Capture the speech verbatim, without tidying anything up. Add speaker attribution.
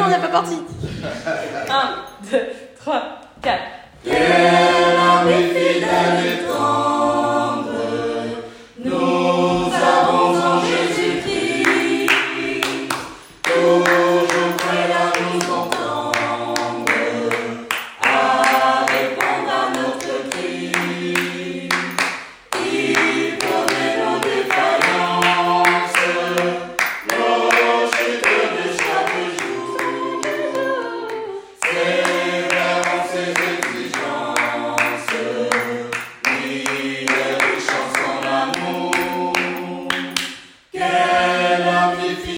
Speaker 1: on n'est pas parti. un, deux, trois, quatre.
Speaker 2: Quel ami fidèle.